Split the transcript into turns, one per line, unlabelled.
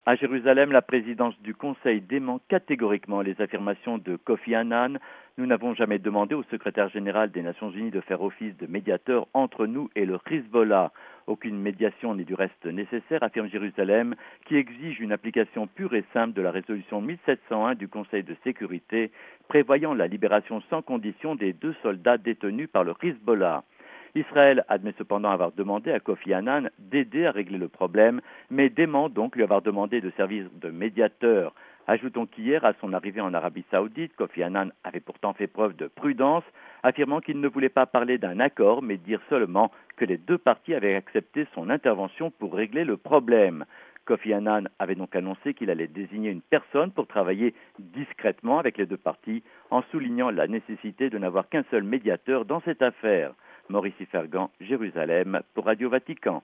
À Jérusalem, la présidence du Conseil dément catégoriquement les affirmations de Kofi Annan. Nous n'avons jamais demandé au secrétaire général des Nations Unies de faire office de médiateur entre nous et le Hezbollah. Aucune médiation n'est du reste nécessaire, affirme Jérusalem, qui exige une application pure et simple de la résolution 1701 du Conseil de sécurité, prévoyant la libération sans condition des 2 soldats détenus par le Hezbollah. Israël admet cependant avoir demandé à Kofi Annan d'aider à régler le problème, mais dément donc lui avoir demandé de servir de médiateur. Ajoutons qu'hier, à son arrivée en Arabie Saoudite, Kofi Annan avait pourtant fait preuve de prudence, affirmant qu'il ne voulait pas parler d'un accord, mais dire seulement que les 2 parties avaient accepté son intervention pour régler le problème. Kofi Annan avait donc annoncé qu'il allait désigner une personne pour travailler discrètement avec les 2 parties, en soulignant la nécessité de n'avoir qu'un seul médiateur dans cette affaire. Maurice Fergan, Jérusalem, pour Radio Vatican.